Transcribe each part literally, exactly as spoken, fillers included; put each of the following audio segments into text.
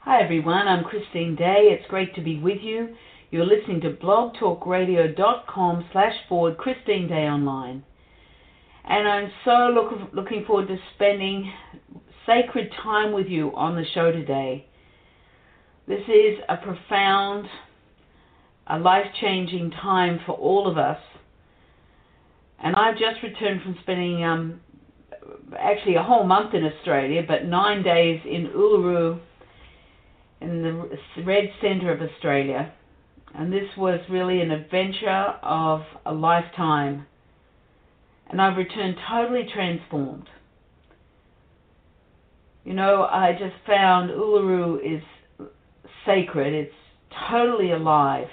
Hi everyone, I'm Christine Day. It's great to be with you. You're listening to blogtalkradio.com slash forward Christine Day Online. And I'm so look, looking forward to spending sacred time with you on the show today. This is a profound, a life-changing time for all of us. And I've just returned from spending um, actually a whole month in Australia, but nine days in Uluru, in the red centre of Australia. And this was really an adventure of a lifetime. And I've returned totally transformed. You know, I just found Uluru is sacred. It's totally alive.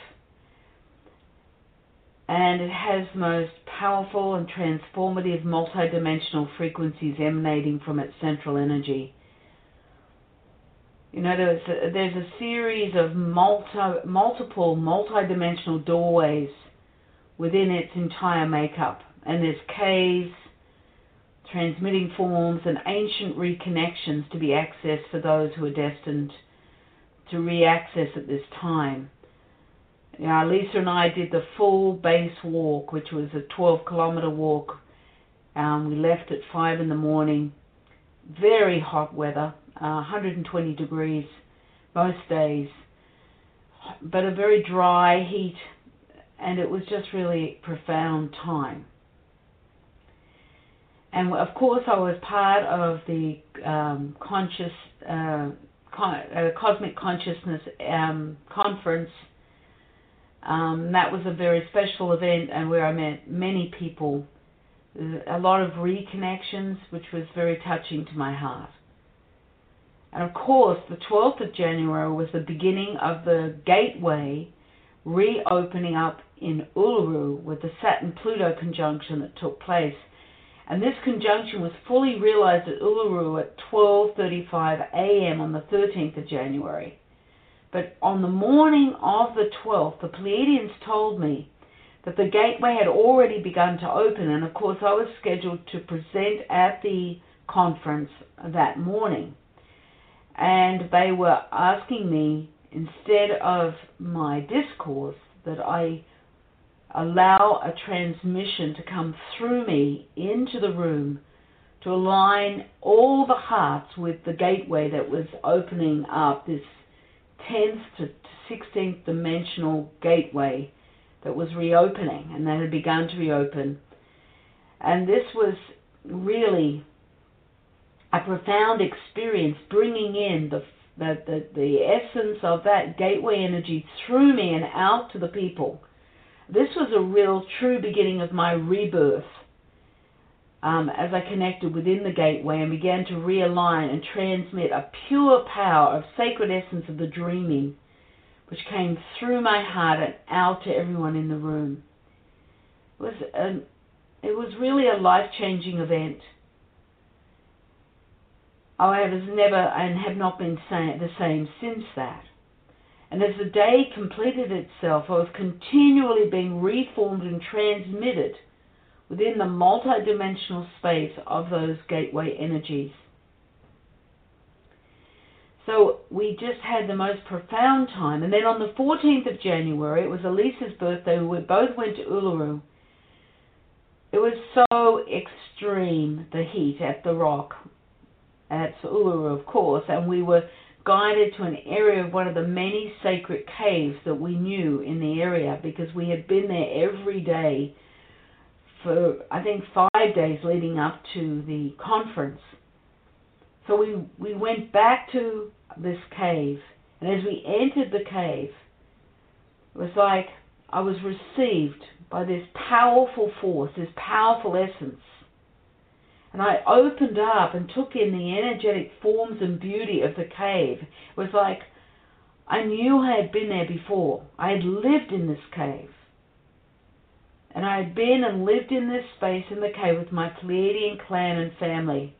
And it has the most powerful and transformative multidimensional frequencies emanating from its central energy. You know, there's a, there's a series of multi, multiple multidimensional doorways within its entire makeup. And there's caves, transmitting forms, and ancient reconnections to be accessed for those who are destined to re-access at this time. You know, Lisa and I did the full base walk, which was a twelve kilometer walk. Um, we left at five in the morning. Very hot weather. Uh, one hundred twenty degrees most days, but a very dry heat, and it was just really a profound time. And of course I was part of the um, conscious uh, con- uh, Cosmic Consciousness um, Conference. Um, that was a very special event, and where I met many people, a lot of reconnections, which was very touching to my heart. And of course, the twelfth of January was the beginning of the gateway reopening up in Uluru with the Saturn-Pluto conjunction that took place. And this conjunction was fully realized at Uluru at twelve thirty-five a.m. on the thirteenth of January. But on the morning of the twelfth, the Pleiadians told me that the gateway had already begun to open. And of course, I was scheduled to present at the conference that morning. And they were asking me, instead of my discourse, that I allow a transmission to come through me into the room to align all the hearts with the gateway that was opening up, this tenth to sixteenth dimensional gateway that was reopening and that had begun to reopen. And this was really a profound experience, bringing in the, the, the, the essence of that gateway energy through me and out to the people. This was a real true beginning of my rebirth um, as I connected within the gateway and began to realign and transmit a pure power of sacred essence of the dreaming, which came through my heart and out to everyone in the room. It was, an, it was really a life-changing event. I have never and have not been the same since that. And as the day completed itself, I was continually being reformed and transmitted within the multidimensional space of those gateway energies. So we just had the most profound time. And then on the fourteenth of January, it was Elisa's birthday. We both went to Uluru. It was so extreme, the heat at the Rock. At Uluru, of course, and we were guided to an area of one of the many sacred caves that we knew in the area, because we had been there every day for, I think, five days leading up to the conference. So we, we went back to this cave, and as we entered the cave, it was like I was received by this powerful force, this powerful essence. And I opened up and took in the energetic forms and beauty of the cave. It was like I knew I had been there before. I had lived in this cave. And I had been and lived in this space in the cave with my Pleiadian clan and family.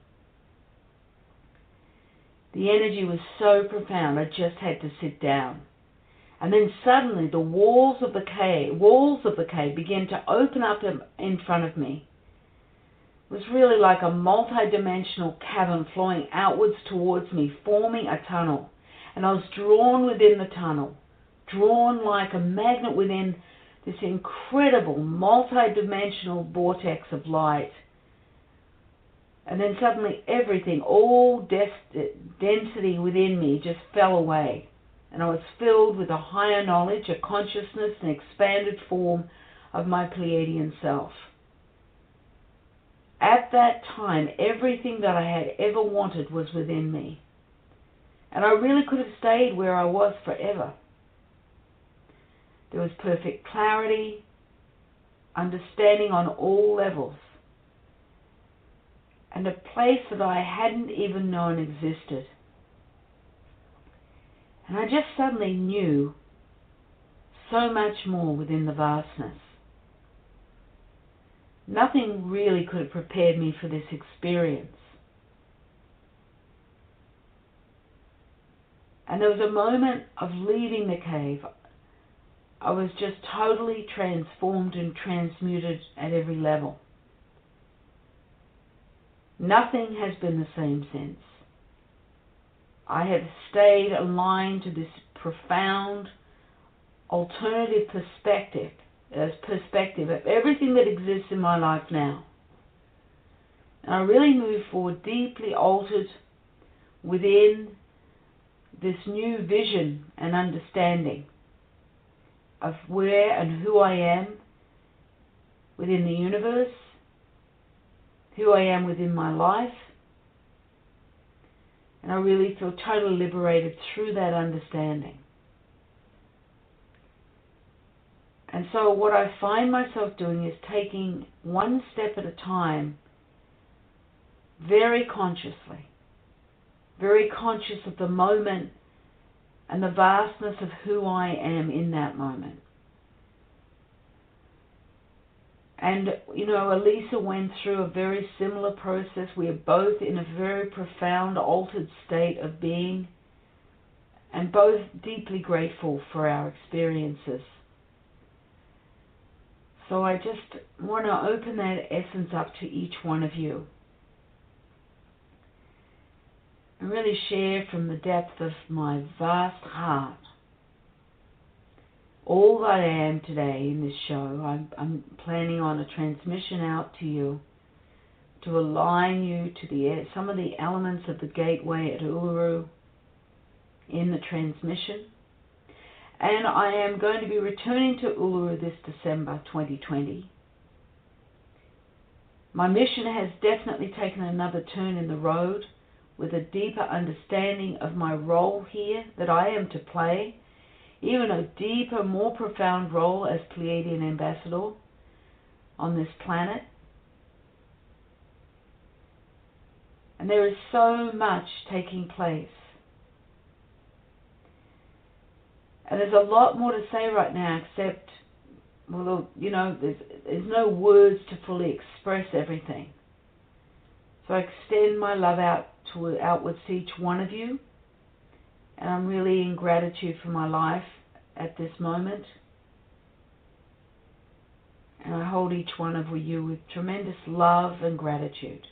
The energy was so profound, I just had to sit down. And then suddenly the walls of the cave, walls of the cave began to open up in front of me. It was really like a multi-dimensional cavern flowing outwards towards me, forming a tunnel. And I was drawn within the tunnel, drawn like a magnet within this incredible multi-dimensional vortex of light. And then suddenly everything, all des- density within me just fell away. And I was filled with a higher knowledge, a consciousness, an expanded form of my Pleiadian self. At that time, everything that I had ever wanted was within me. And I really could have stayed where I was forever. There was perfect clarity, understanding on all levels, and a place that I hadn't even known existed. And I just suddenly knew so much more within the vastness. Nothing really could have prepared me for this experience. And there was a moment of leaving the cave. I was just totally transformed and transmuted at every level. Nothing has been the same since. I have stayed aligned to this profound alternative perspective, as perspective of everything that exists in my life now. And I really move forward deeply altered within this new vision and understanding of where and who I am within the universe, who I am within my life. And I really feel totally liberated through that understanding. And so what I find myself doing is taking one step at a time, very consciously, very conscious of the moment and the vastness of who I am in that moment. And, you know, Elisa went through a very similar process. We are both in a very profound, altered state of being, and both deeply grateful for our experiences. So I just want to open that essence up to each one of you and really share from the depth of my vast heart all that I am today in this show. I'm, I'm planning on a transmission out to you to align you to the some of the elements of the gateway at Uluru in the transmission. And I am going to be returning to Uluru this December twenty twenty. My mission has definitely taken another turn in the road with a deeper understanding of my role here that I am to play, even a deeper, more profound role as Pleiadian ambassador on this planet. And there is so much taking place. And there's a lot more to say right now, except, well, you know, there's, there's no words to fully express everything. So I extend my love out to outwards to each one of you. And I'm really in gratitude for my life at this moment. And I hold each one of you with tremendous love and gratitude.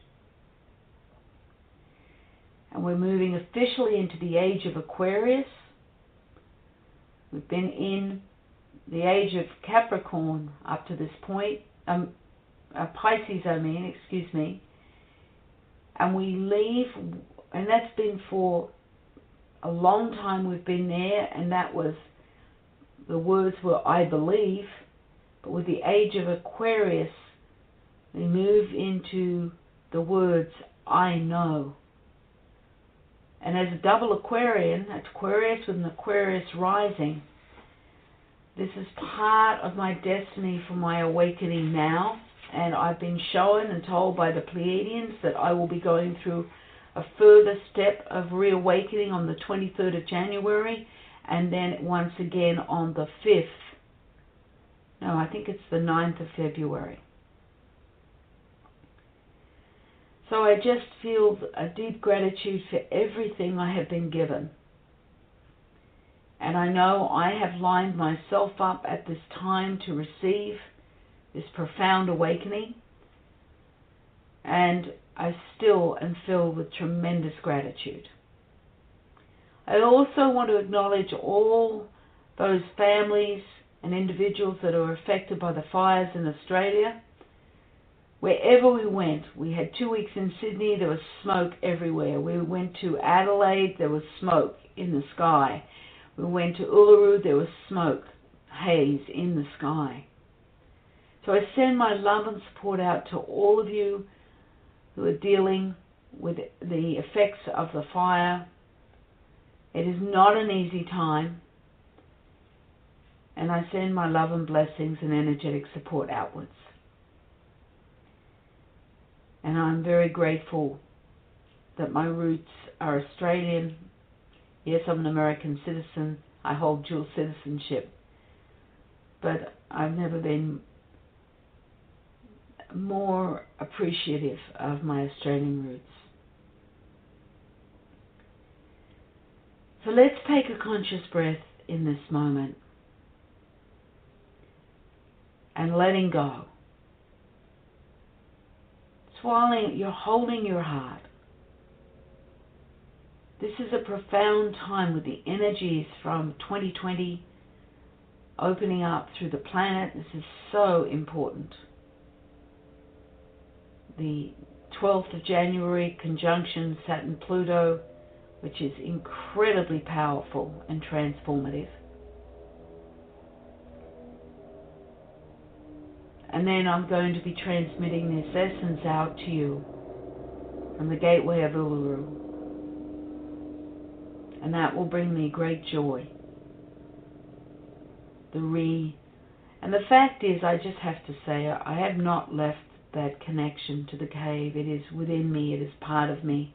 And we're moving officially into the age of Aquarius. We've been in the age of Capricorn up to this point, um, uh, Pisces I mean, excuse me. And we leave, and that's been for a long time we've been there, and that was, the words were I believe, but with the age of Aquarius, we move into the words I know. And as a double Aquarian, Aquarius with an Aquarius rising, this is part of my destiny for my awakening now. And I've been shown and told by the Pleiadians that I will be going through a further step of reawakening on the twenty-third of January, and then once again on the fifth. No, I think it's the ninth of February. So I just feel a deep gratitude for everything I have been given. And I know I have lined myself up at this time to receive this profound awakening. And I still am filled with tremendous gratitude. I also want to acknowledge all those families and individuals that are affected by the fires in Australia. Wherever we went, we had two weeks in Sydney, there was smoke everywhere. We went to Adelaide, there was smoke in the sky. We went to Uluru, there was smoke, haze in the sky. So I send my love and support out to all of you who are dealing with the effects of the fire. It is not an easy time, and I send my love and blessings and energetic support outwards. And I'm very grateful that my roots are Australian. Yes, I'm an American citizen. I hold dual citizenship. But I've never been more appreciative of my Australian roots. So let's take a conscious breath in this moment and letting go. Swallowing, you're holding your heart. This is a profound time with the energies from twenty twenty opening up through the planet. This is so important. The twelfth of January conjunction Saturn-Pluto, which is incredibly powerful and transformative. And then I'm going to be transmitting this essence out to you from the gateway of Uluru. And that will bring me great joy. The re... And the fact is, I just have to say, I have not left that connection to the cave. It is within me. It is part of me.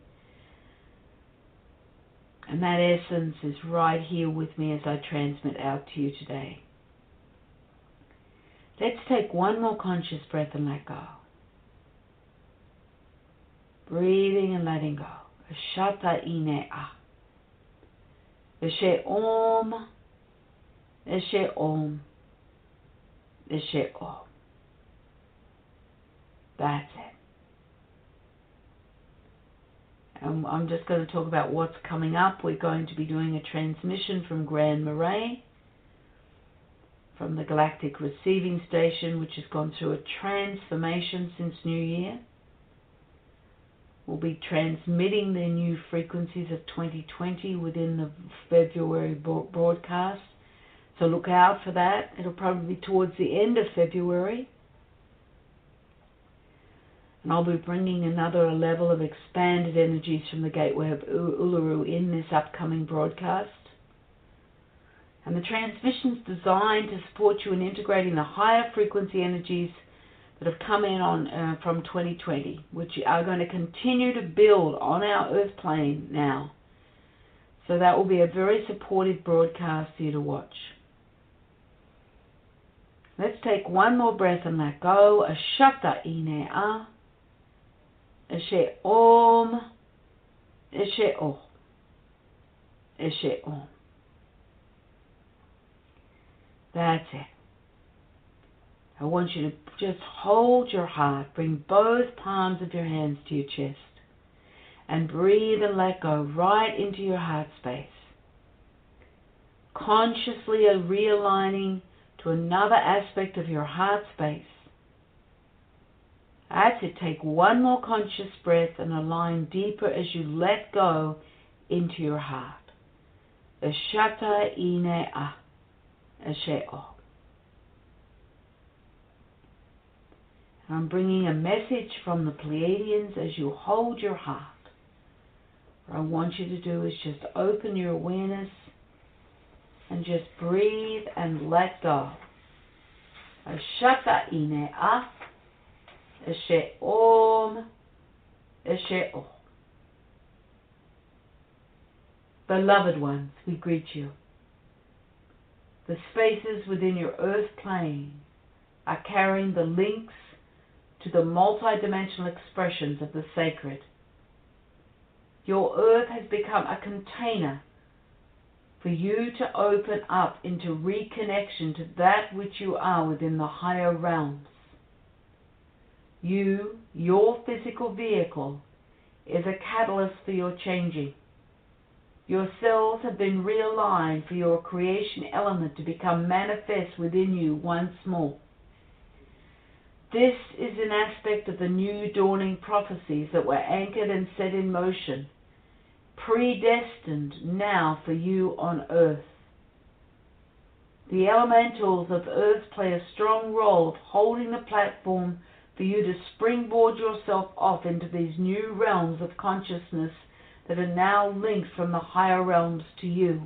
And that essence is right here with me as I transmit out to you today. Let's take one more conscious breath and let go. Breathing and letting go. Ashata ine a. Eshe om. Eshe om. Eshe om. That's it. And I'm just going to talk about what's coming up. We're going to be doing a transmission from Grand Marais, from the Galactic Receiving Station, which has gone through a transformation since New Year. We'll be transmitting the new frequencies of twenty twenty within the February broadcast. So look out for that. It'll probably be towards the end of February. And I'll be bringing another level of expanded energies from the gateway of Uluru in this upcoming broadcast. And the transmission is designed to support you in integrating the higher frequency energies that have come in on uh, from twenty twenty, which are going to continue to build on our Earth plane now. So that will be a very supportive broadcast for you to watch. Let's take one more breath and let go. Ashata ine a. Eshe om. Eshe o. Eshe om. That's it. I want you to just hold your heart. Bring both palms of your hands to your chest. And breathe and let go right into your heart space. Consciously realigning to another aspect of your heart space. That's it. Take one more conscious breath and align deeper as you let go into your heart. Ashata ine a. Ashe o. I'm bringing a message from the Pleiadians as you hold your heart. What I want you to do is just open your awareness and just breathe and let go. Ashata ine a. Eshe om. Eshe o. Beloved ones, we greet you. The spaces within your earth plane are carrying the links to the multidimensional expressions of the sacred. Your earth has become a container for you to open up into reconnection to that which you are within the higher realms. You, your physical vehicle, is a catalyst for your changing. Your cells have been realigned for your creation element to become manifest within you once more. This is an aspect of the new dawning prophecies that were anchored and set in motion, predestined now for you on earth. The elementals of earth play a strong role of holding the platform for you to springboard yourself off into these new realms of consciousness that are now linked from the higher realms to you.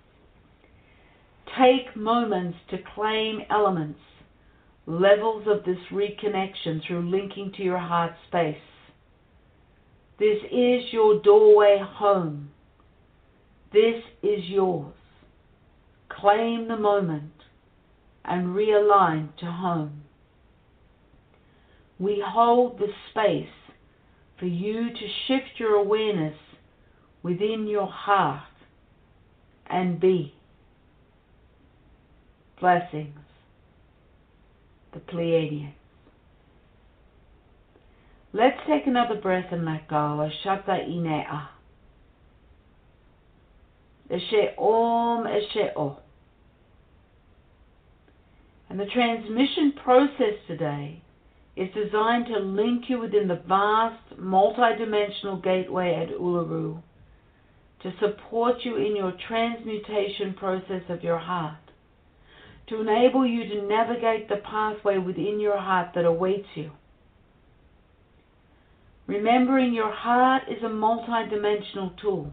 Take moments to claim elements, levels of this reconnection through linking to your heart space. This is your doorway home. This is yours. Claim the moment and realign to home. We hold the space for you to shift your awareness within your heart and be. Blessings. The Pleiadians. Let's take another breath and let go. Ashata inea. Eshe om, eshe o. And the transmission process today is designed to link you within the vast, multidimensional gateway at Uluru to support you in your transmutation process of your heart, to enable you to navigate the pathway within your heart that awaits you. Remembering your heart is a multidimensional tool.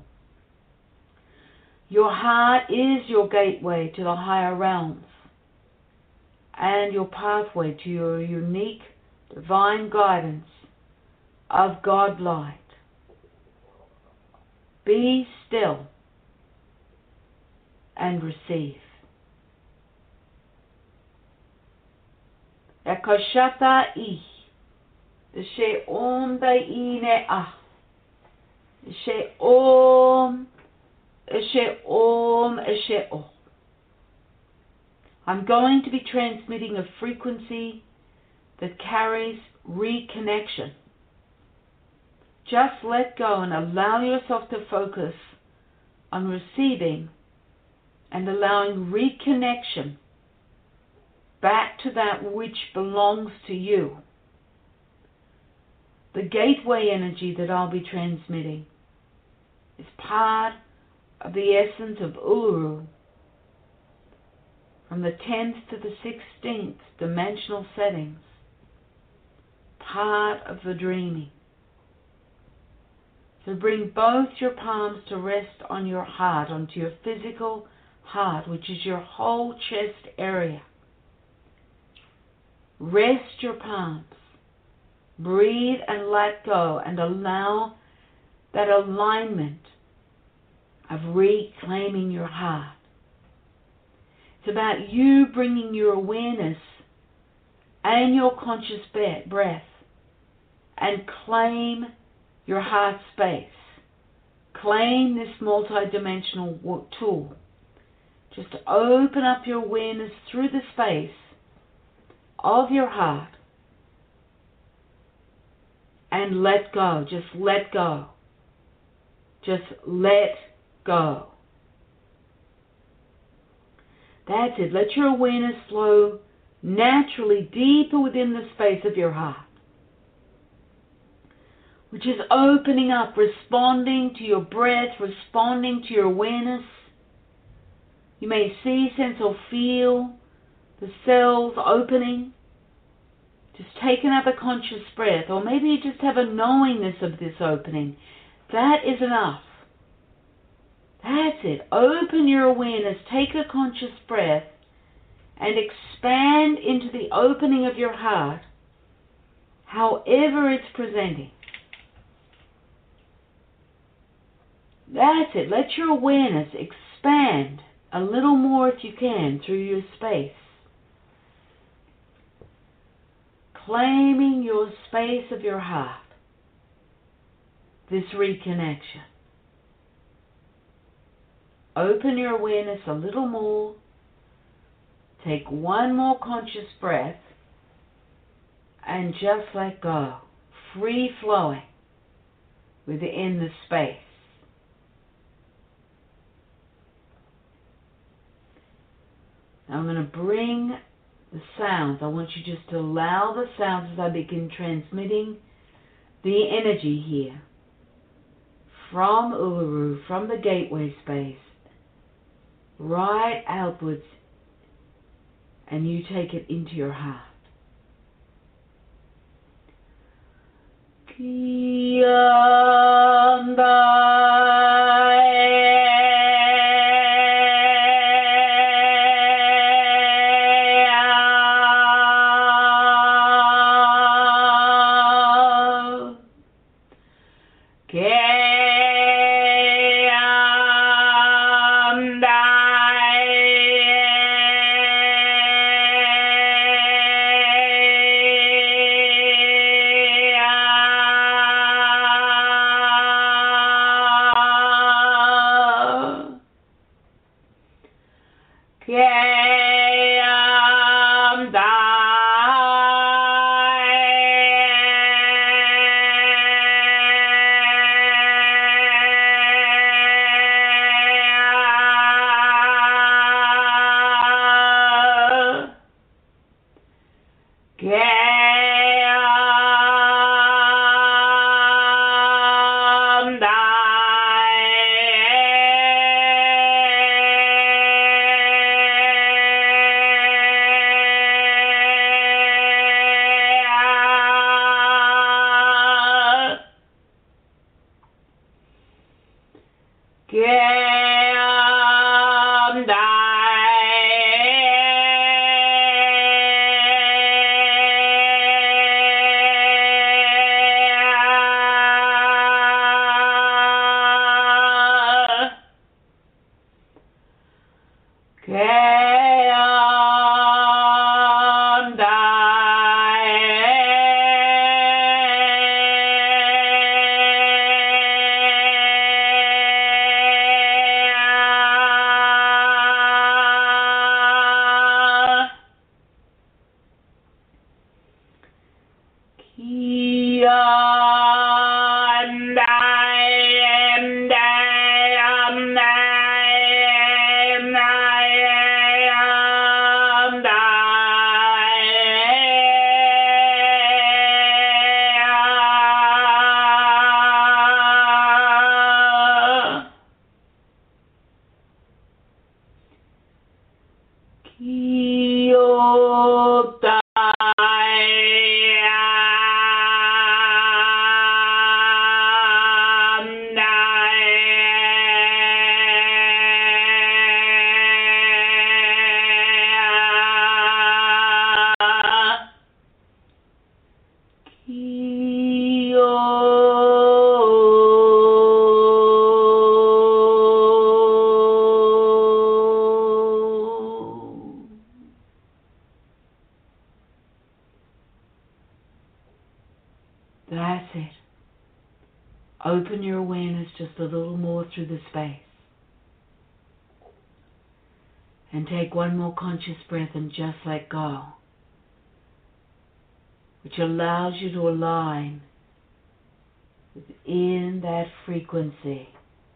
Your heart is your gateway to the higher realms and your pathway to your unique divine guidance of God light. Be still and receive. Ekashata I. She om dai ine a. She om. She om. She o. I'm going to be transmitting a frequency that carries reconnection. Just let go and allow yourself to focus on receiving and allowing reconnection back to that which belongs to you. The gateway energy that I'll be transmitting is part of the essence of Uluru, from the tenth to the sixteenth dimensional settings, part of the dreaming. So bring both your palms to rest on your heart, onto your physical heart, which is your whole chest area. Rest your palms. Breathe and let go and allow that alignment of reclaiming your heart. It's about you bringing your awareness and your conscious breath and claim your heart space. Claim this multidimensional tool. Just to open up your awareness through the space of your heart and let go. Just let go. Just let go. That's it. Let your awareness flow naturally deeper within the space of your heart, which is opening up, responding to your breath, responding to your awareness. You may see, sense, or feel the cells opening. Just take another conscious breath, or maybe you just have a knowingness of this opening. That is enough. That's it. Open your awareness, take a conscious breath, and expand into the opening of your heart, however it's presenting. That's it. Let your awareness expand a little more if you can through your space. Claiming your space of your heart. This reconnection. Open your awareness a little more. Take one more conscious breath and just let go. Free flowing within the space. Now I'm going to bring the sounds. I want you just to allow the sounds as I begin transmitting the energy here from Uluru, from the gateway space, right outwards, and you take it into your heart. That's it. Open your awareness just a little more through the space. And take one more conscious breath and just let go, which allows you to align within that frequency.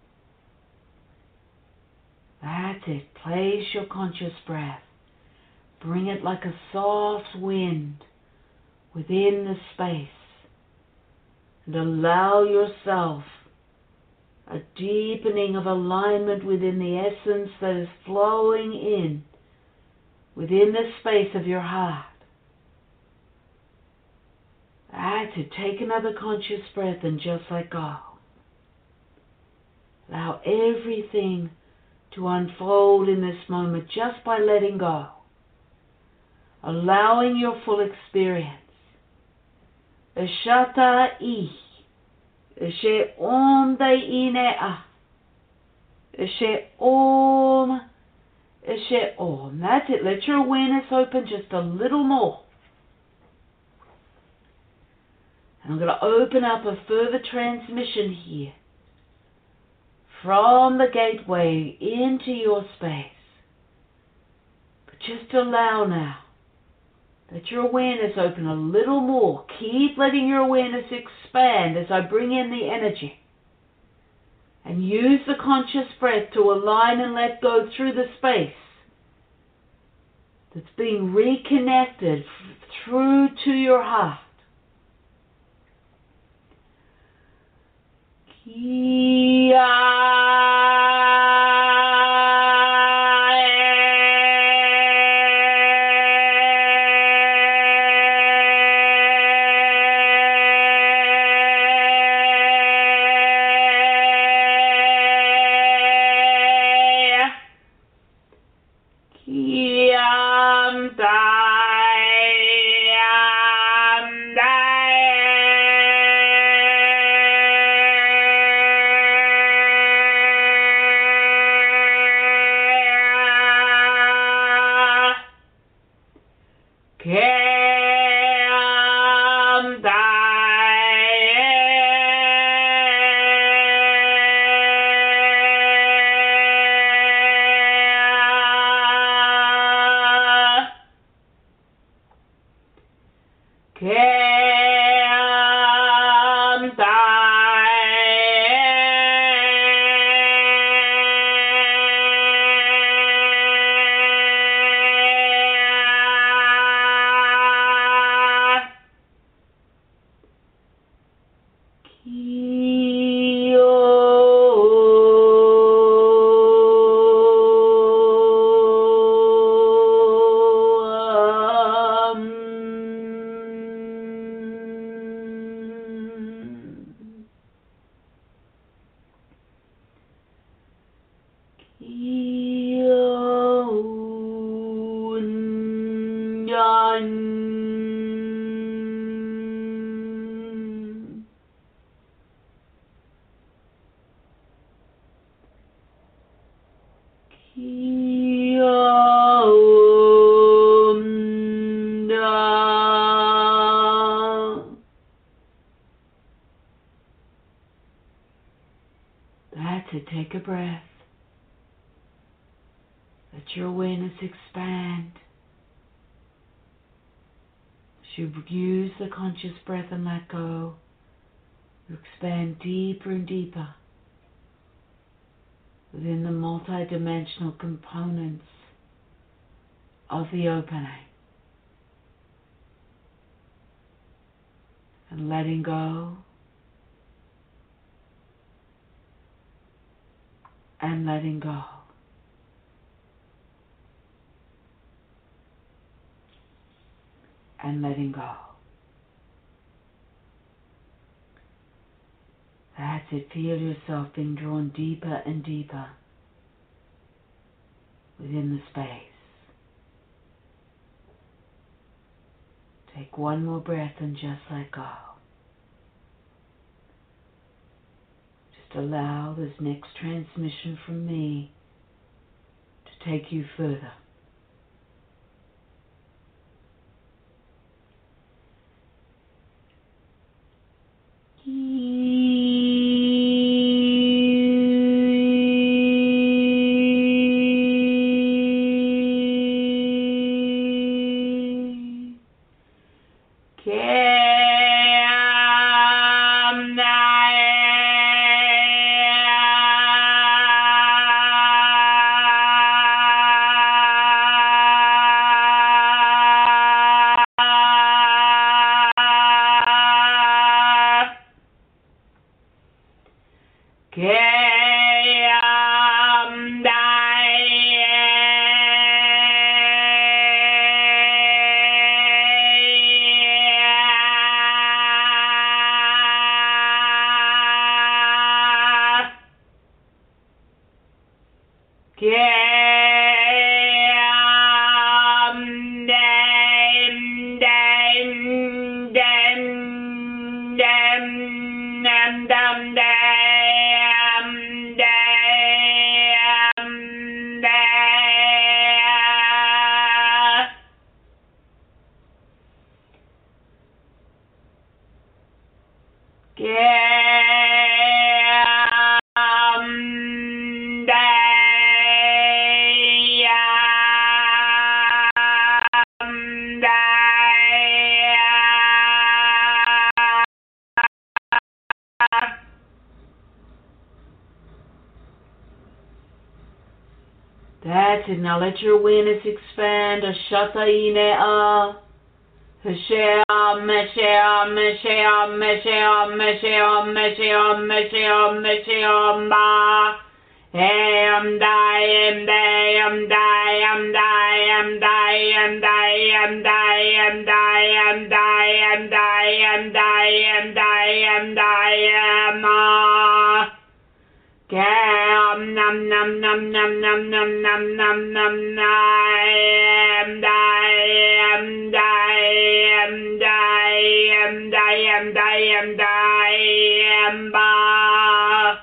That's it. Place your conscious breath. Bring it like a soft wind within the space. And allow yourself a deepening of alignment within the essence that is flowing in within the space of your heart. That's it. Take another conscious breath and just let go. Allow everything to unfold in this moment just by letting go. Allowing your full experience. Eshata I. Eshe om dai ine a. Eshe om. Eshe om. That's it. Let your awareness open just a little more. And I'm going to open up a further transmission here from the gateway into your space. But just allow now. Let your awareness open a little more. Keep letting your awareness expand as I bring in the energy. And use the conscious breath to align and let go through the space. that's being reconnected through to your heart. That's it. Take a breath. Let your awareness expand. As you use the conscious breath and let go, you expand deeper and deeper within the multi-dimensional components of the opening. And letting go and letting go. And letting go. That's it. Feel yourself being drawn deeper and deeper within the space. Take one more breath and just let go. Just allow this next transmission from me to take you further. That's it. Now let your awareness expand. Ashata inea. Hashea, meshea, meshea, meshea, meshea, meshea, meshea, meshea, ma. Am die, am die, am die, am die, am die, am die, am die, am die, am die, am die, am die, am die, am die, am ah. Am nam nam nam nam nam nam nam nam nam am die, am die, am die, am die, am die, am die, am ba.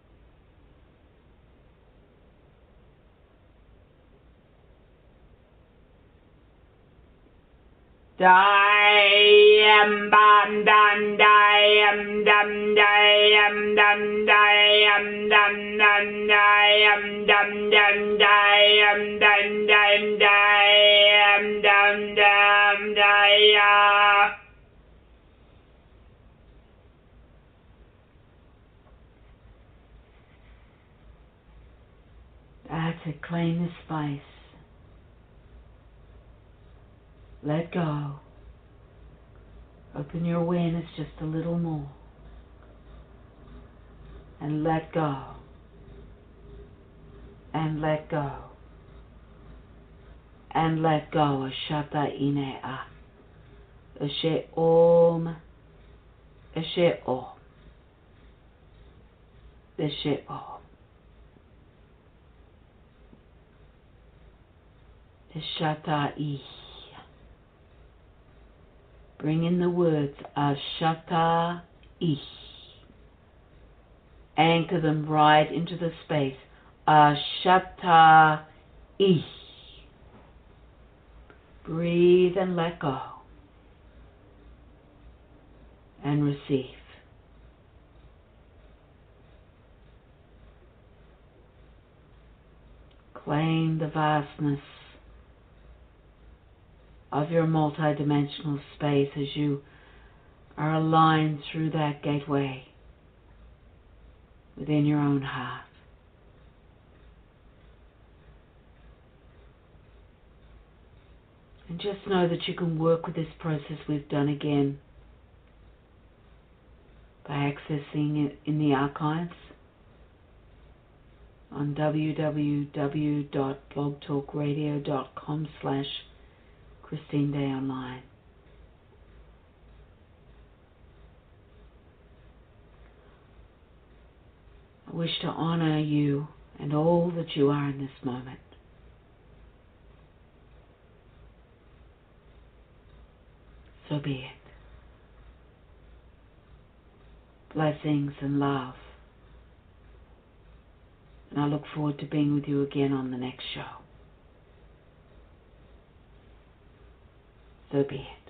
Die, am bam dan die, am dum die, am dum die, am dum dum die, am dum dum die, am dum dum die, am dum dum die, ah. That's it. Claim the space. Let go. Open your awareness just a little more. And let go. And let go. And let go. Ashata inea. Ashe om. Ashe om. Ashe om. Ashata i. Bring in the words Ashata I. Anchor them right into the space. Ashata I. Breathe and let go. And receive. Claim the vastness of your multidimensional space as you are aligned through that gateway within your own heart. And just know that you can work with this process we've done again by accessing it in the archives on w w w dot blog talk radio dot com slash Christine Day Online. I wish to honor you and all that you are in this moment. So be it. Blessings and love. And I look forward to being with you again on the next show. So be it.